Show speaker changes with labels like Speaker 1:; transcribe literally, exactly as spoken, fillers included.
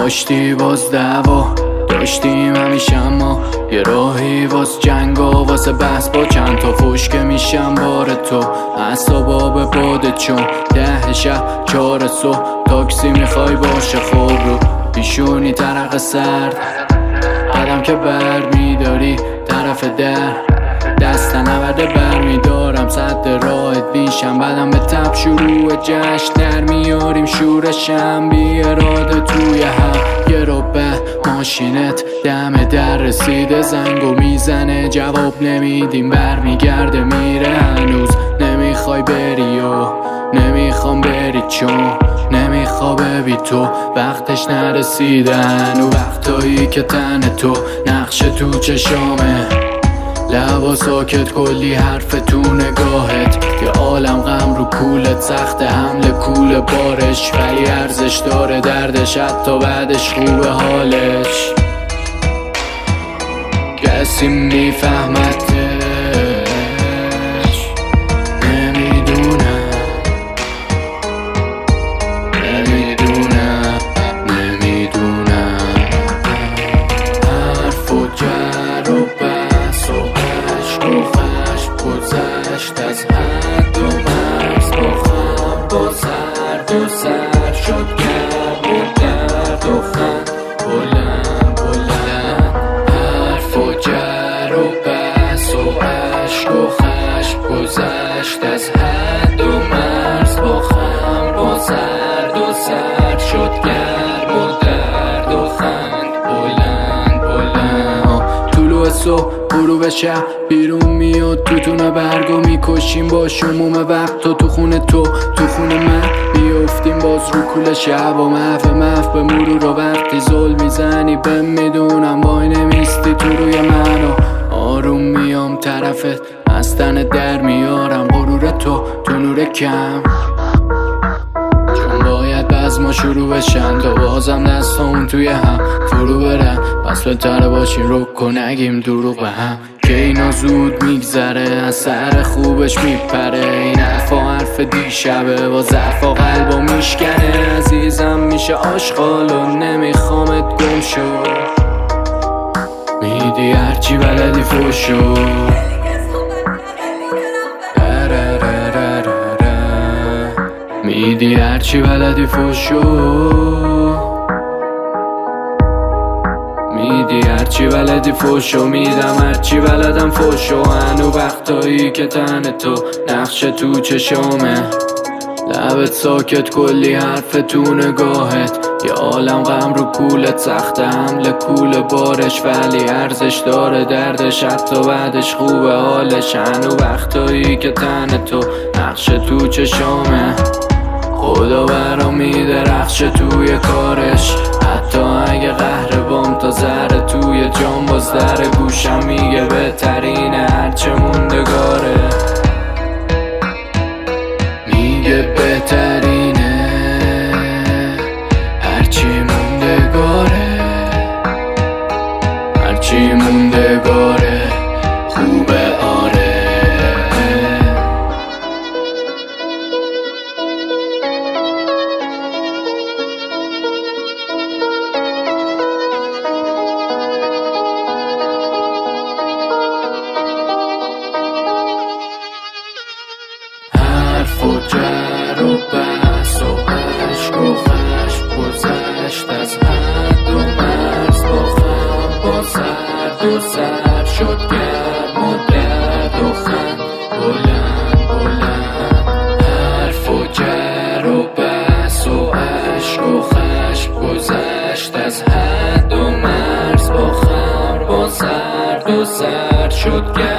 Speaker 1: داشتی باز دعوا، داشتیم همیشه اما یه راهی واس جنگا، واسه بحث با چند تا فوش که میشم بار تو. اعصابا به باده چون ده شب چهار صبح تاکسی میخوای باشه خوب رو پیشونی ترق سرد، قدم که بر میداری طرف در دست نورده بر میدارم صد راحت بیشم، بعدم به تب شروع جشن در میاریم شورشم بی اراده توی هم. یه رو به ماشینت دم در رسیده زنگو میزنه جواب نمیدیم برمیگرده میره، هنوز نمیخوای بری و نمیخوام بری چون نمیخوابه بی تو، وقتش نرسیده هنو، وقتایی که تن تو نقش تو چشامه، لبا ساکت کلی حرف تو نگاهت، که عالم غم رو کولت سخت حمل کول بارش، ولی ارزش داره دردش حتی بعدش خوبه حالش، کسی میفهمتش نمیدونم نمیدونم نمیدونم حرف و جر و بس و عشق و خشم گذشت از حد و مرز، با خم با سرد و سر شد گرم و درد و خند بلند بلند، حرف و جر و بس و عشق و خشم گذشت از حد و مرز، با خم با سرد و سر شد گرم و درد و خند بلند بلند. طلوع صبح غروب شب بیرون میاد توتونه برگو میکشیم با شموم وقت، تو تو خونه تو تو خونه من بیافتیم باز رو کول شب و محو محو به مرور و وقتی زل میزنی بهم میدونم وای نمیستی تو روی من و آروم میام طرفت از تن در میارم غرور تو تو نور کم، چون باید بز ما شروع بشن تا بازم دستامون توی هم فرو برن، پس بهتره باشیم رو کن نگیم دروغ به هم، که اینا زود میگذره از سر خوبش میپره، این حرفا حرف دیشبه با ضعفا قلبا میشکنه، عزیزم میشه آشغال و نمیخوامت گم شو، میدی هرچی بلدی فوشو میدی هرچی بلدی فوشو میدی هرچی بلدی فوشو میدم هرچی بلدم فوشو، هنو وقتایی که تن تو نقش تو چشامه، لبت ساکت کلی حرف تو نگاهت، یه عالم غم رو کولت سخت حمل کول بارش، ولی ارزش داره دردش حتی بعدش خوبه حالش، هنو وقتایی که تن تو نقش تو چشامه، خدا برا میده رخش توی کارش، حتی اگه قهر بام تا ذره توی جام باز در گوشم میگه بهترینه هرچه موندگاره، میگه بهترینه هرچی موندگاره هرچی موندگاره خوبه آره. حرف و جر و بس و عشق و خشم گذشت از حد و مرز، با خم با سرد و سر شد گرم و درد و خند بلند بلند، حرف و جر و بس و عشق و خشم گذشت از حد و مرز، با خم با سرد و سر شد گرم